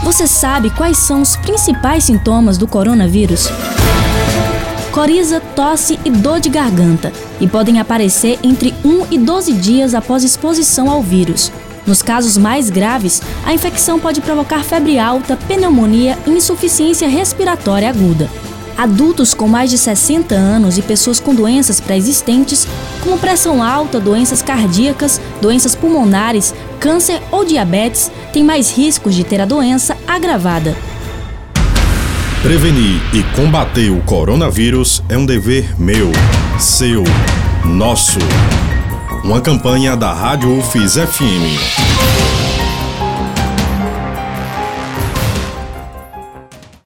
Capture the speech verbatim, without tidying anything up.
Você sabe quais são os principais sintomas do coronavírus? Coriza, tosse e dor de garganta, e podem aparecer entre um e doze dias após exposição ao vírus. Nos casos mais graves, a infecção pode provocar febre alta, pneumonia e insuficiência respiratória aguda. Adultos com mais de sessenta anos e pessoas com doenças pré-existentes, como pressão alta, doenças cardíacas, doenças pulmonares, câncer ou diabetes, têm mais riscos de ter a doença agravada. Prevenir e combater o coronavírus é um dever meu, seu, nosso. Uma campanha da Rádio U F I S F M.